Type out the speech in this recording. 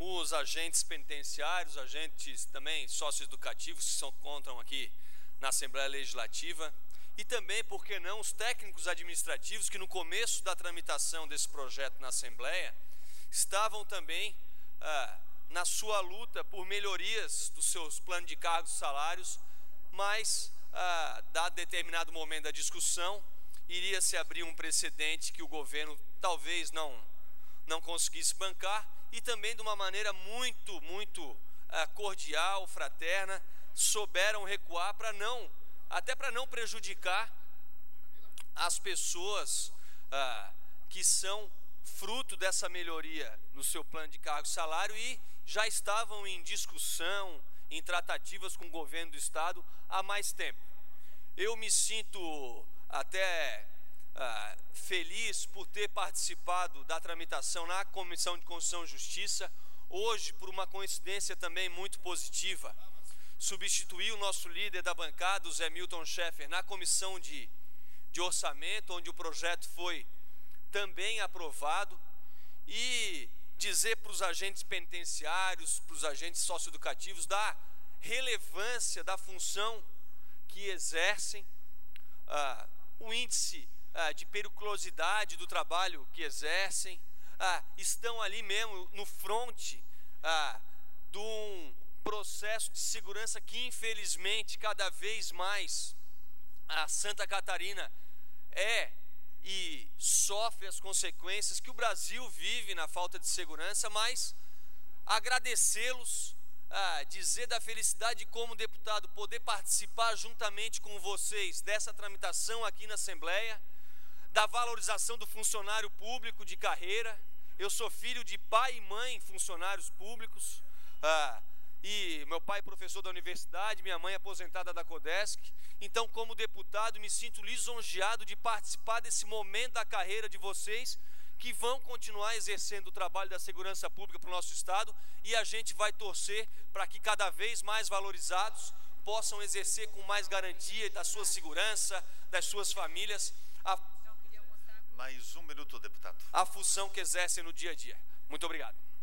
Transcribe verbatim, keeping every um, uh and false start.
os agentes penitenciários, agentes também socioeducativos que se encontram aqui na Assembleia Legislativa, e também, por que não, os técnicos administrativos que no começo da tramitação desse projeto na Assembleia estavam também ah, na sua luta por melhorias dos seus planos de cargos e salários, mas, ah, dado determinado momento da discussão, iria se abrir um precedente que o governo talvez não, não conseguisse bancar, e também de uma maneira muito, muito ah, cordial, fraterna, souberam recuar para não, até para não prejudicar as pessoas ah, que são fruto dessa melhoria no seu plano de cargo e salário e já estavam em discussão, em tratativas com o governo do Estado há mais tempo. Eu me sinto até ah, feliz por ter participado da tramitação na Comissão de Constituição e Justiça, hoje, por uma coincidência também muito positiva, substituí o nosso líder da bancada, o Zé Milton Schaeffer, na Comissão de, de Orçamento, onde o projeto foi também aprovado, e dizer para os agentes penitenciários, para os agentes socioeducativos, da relevância da função que exercem, ah, o índice ah, de periculosidade do trabalho que exercem, ah, estão ali mesmo no fronte ah, de um processo de segurança que, infelizmente, cada vez mais a Santa Catarina é e sofre as consequências que o Brasil vive na falta de segurança, mas agradecê-los, ah, dizer da felicidade de, como deputado, poder participar juntamente com vocês dessa tramitação aqui na Assembleia, da valorização do funcionário público de carreira. Eu sou filho de pai e mãe funcionários públicos, ah, e meu pai é professor da universidade, minha mãe é aposentada da Codesc. Então, como deputado, me sinto lisonjeado de participar desse momento da carreira de vocês, que vão continuar exercendo o trabalho da segurança pública para o nosso Estado, e a gente vai torcer para que cada vez mais valorizados possam exercer com mais garantia da sua segurança, das suas famílias, a, mais um minuto, deputado. a função que exercem no dia a dia. Muito obrigado.